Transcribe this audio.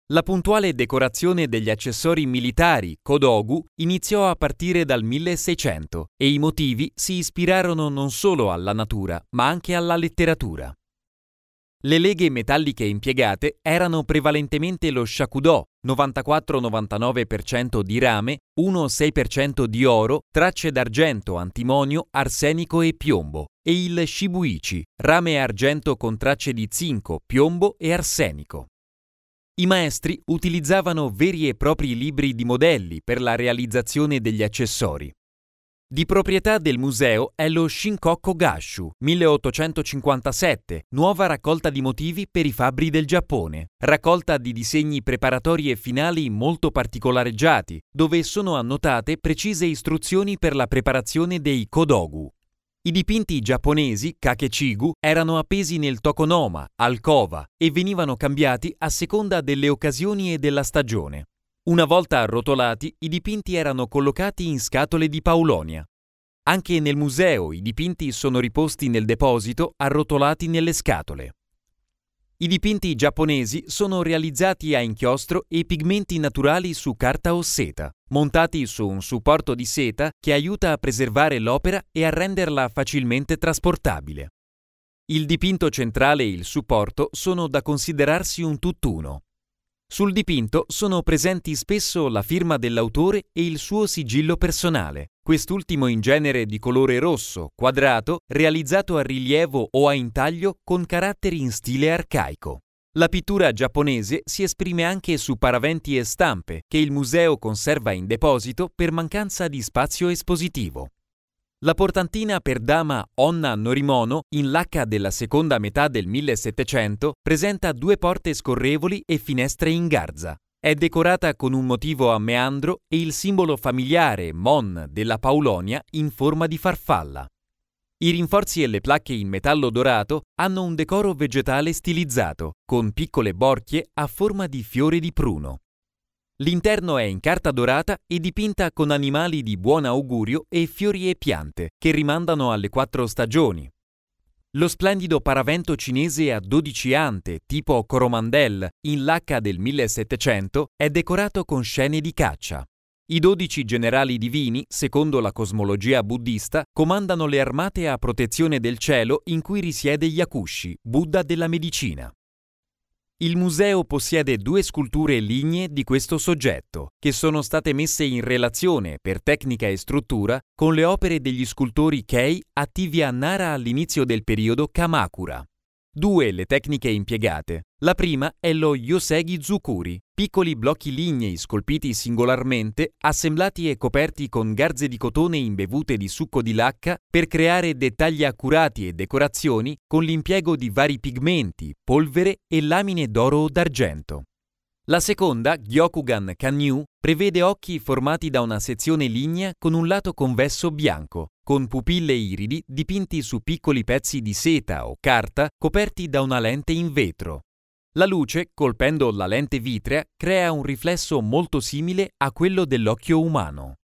La puntuale decorazione degli accessori militari kodogu iniziò a partire dal 1600 e i motivi si ispirarono non solo alla natura, ma anche alla letteratura. Le leghe metalliche impiegate erano prevalentemente lo shakudo, 94-99% di rame, 1-6% di oro, tracce d'argento, antimonio, arsenico e piombo, e il shibuichi, rame e argento con tracce di zinco, piombo e arsenico. I maestri utilizzavano veri e propri libri di modelli per la realizzazione degli accessori. Di proprietà del museo è lo Shinkoku Gashu 1857, nuova raccolta di motivi per i fabbri del Giappone, raccolta di disegni preparatori e finali molto particolareggiati, dove sono annotate precise istruzioni per la preparazione dei kodogu. I dipinti giapponesi, kakechigu, erano appesi nel tokonoma, alcova, e venivano cambiati a seconda delle occasioni e della stagione. Una volta arrotolati, i dipinti erano collocati in scatole di paulonia. Anche nel museo i dipinti sono riposti nel deposito, arrotolati nelle scatole. I dipinti giapponesi sono realizzati a inchiostro e pigmenti naturali su carta o seta, montati su un supporto di seta che aiuta a preservare l'opera e a renderla facilmente trasportabile. Il dipinto centrale e il supporto sono da considerarsi un tutt'uno. Sul dipinto sono presenti spesso la firma dell'autore e il suo sigillo personale, quest'ultimo in genere di colore rosso, quadrato, realizzato a rilievo o a intaglio con caratteri in stile arcaico. La pittura giapponese si esprime anche su paraventi e stampe che il museo conserva in deposito per mancanza di spazio espositivo. La portantina per dama Onna Norimono, in lacca della seconda metà del 1700, presenta 2 porte scorrevoli e finestre in garza. È decorata con un motivo a meandro e il simbolo familiare Mon della Paulonia in forma di farfalla. I rinforzi e le placche in metallo dorato hanno un decoro vegetale stilizzato, con piccole borchie a forma di fiore di pruno. L'interno è in carta dorata e dipinta con animali di buon augurio e fiori e piante, che rimandano alle 4 stagioni. Lo splendido paravento cinese a 12 ante, tipo Coromandel, in lacca del 1700, è decorato con scene di caccia. I 12 generali divini, secondo la cosmologia buddista, comandano le armate a protezione del cielo in cui risiede Yakushi, Buddha della medicina. Il museo possiede 2 sculture lignee di questo soggetto, che sono state messe in relazione, per tecnica e struttura, con le opere degli scultori Kei attivi a Nara all'inizio del periodo Kamakura. 2 le tecniche impiegate. La prima è lo Yosegi Zukuri, piccoli blocchi lignei scolpiti singolarmente, assemblati e coperti con garze di cotone imbevute di succo di lacca per creare dettagli accurati e decorazioni con l'impiego di vari pigmenti, polvere e lamine d'oro o d'argento. La seconda, Gyokugan Kanyu, prevede occhi formati da una sezione lignea con un lato convesso bianco, con pupille iridi dipinti su piccoli pezzi di seta o carta coperti da una lente in vetro. La luce, colpendo la lente vitrea, crea un riflesso molto simile a quello dell'occhio umano.